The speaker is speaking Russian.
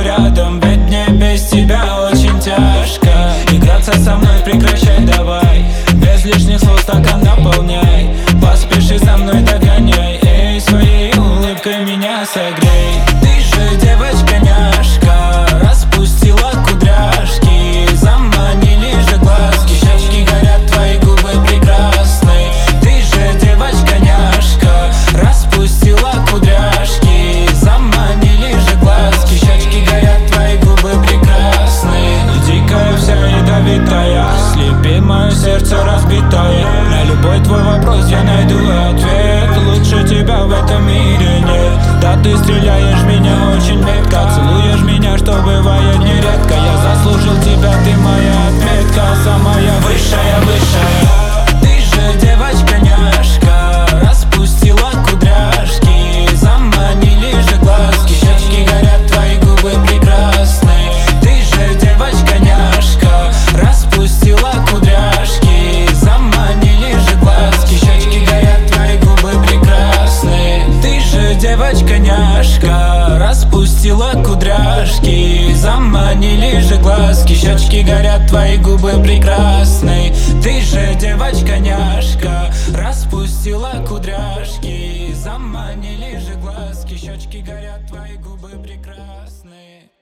рядом, ведь мне без тебя очень тяжко. Играться со мной прекращай давай, без лишних слов стакан наполняй. Поспеши за мной, догоняй, эй, своей улыбкой меня согрей. Ты же девочка-няшка, распустила кудряшки, заманили же глазки, щечки горят, твои губы прекрасны. Ты же девочка-няшка, распустила кудряшки, заманили же глазки, щечки горят, твои губы прекрасны. Дикая вся ядовитая, слепи мое сердце разбитое. На любой твой вопрос я найду ответ, лучше тебя в этом мире нет. Да ты стреляешь в меня очень метко, целуешь меня, что бывает нередко. Я заслужил тебя, ты моя отметка, самая высшая, высшая. Ты же девочка-няшка, распустила кудряшки, заманили же глазки, щечки горят, твои губы прекрасны. Ты же девочка-няшка, распустила кудряшки, заманили же глазки, щечки горят, твои губы прекрасны. Ты же девочка-няшка, распустила кудряшки, заманили же глазки, щечки горят, твои губы прекрасны. Ты же девочка-няшка, распустила кудряшки, заманили же глазки, щечки горят, твои губы прекрасны.